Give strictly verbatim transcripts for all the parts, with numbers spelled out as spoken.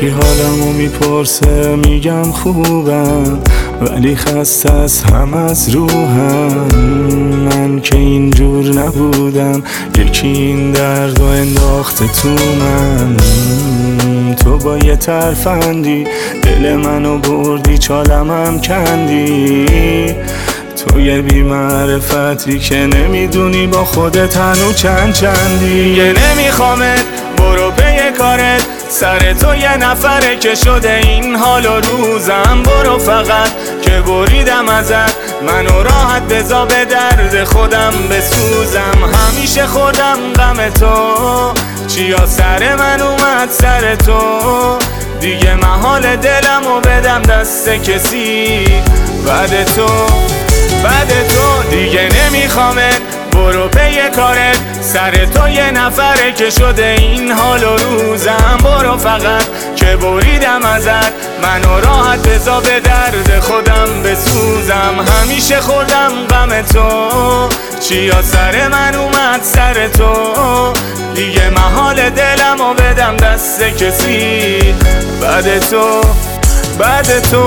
یکی حالمو میپرسه میگم خوبم، ولی خسته از هم از روحم. من که اینجور نبودم، یکی این درد و انداخته تو من. تو با یه ترفندی دل منو بردی، چالمم کندی. تو یه بی‌معرفتی که نمیدونی با خودت هنو چند چندی. یه نمیخوامت، برو پی کارت، سر تو یه نفره که شده این حال و روزم. برو فقط که بریدم ازت، منو راحت بذار به درد خودم بسوزم. همیشه خوردم غم تو، چیا سر من اومد سر تو. دیگه محال دلمو بدم دست کسی بعد تو، بعد تو دیگه نمیخوامت. برو پی کارت، سر تو یه نفره که شده این حال و روزم. برو فقط که بریدم ازت، منو راحت بذار به درد خودم بسوزم. همیشه خوردم غم تو، چیا سر من اومد سر تو. دیگه محال دلمو بدم دست کسی بعد تو، بعد تو.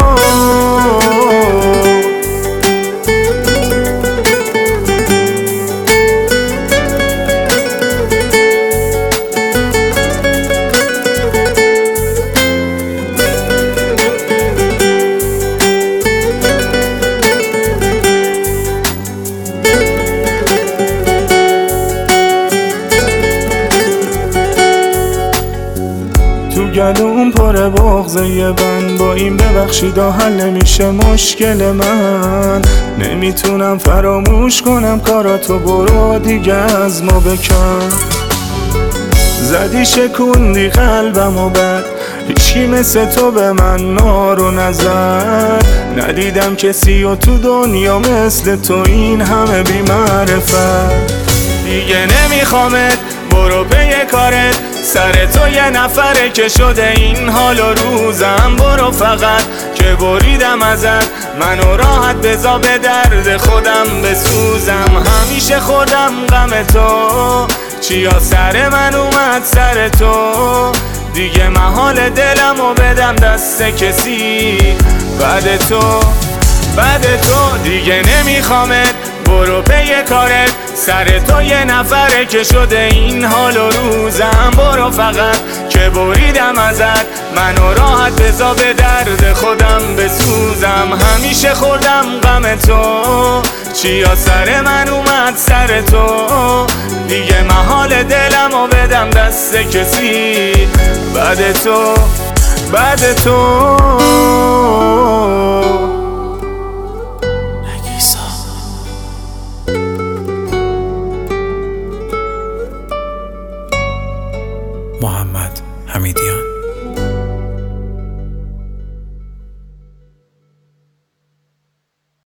تو گلوم پر بغضه یه بند، با این ببخشیدا حل نمیشه مشکل من. نمیتونم فراموش کنم کاراتو، برو دیگه از ما بکن. زدی شکوندی قلبمو بد، هیچکی مثل تو به من نارو نزد. ندیدم کسی و تو دنیا مثل تو این همه بی معرفت. دیگه نمیخوامت، برو پی کارت، سر تو یه نفره که شده این حال و روزم. برو فقط که بریدم ازت، منو راحت بذار به درد خودم بسوزم. همیشه خوردم غم تو، چیا سر من اومد سر تو. دیگه محال دلمو بدم دست کسی بعد تو، بعد تو دیگه نمیخوامت. برو پی کارت، سر تو یه نفره که شده این حال و روزم. برو فقط که بریدم ازت، منو راحت بذار به درد خودم بسوزم. همیشه خوردم غم تو، چیا سر من اومد سر تو. دیگه محال دلمو بدم دست کسی بعد تو، بعد تو. محمد حمیدیان.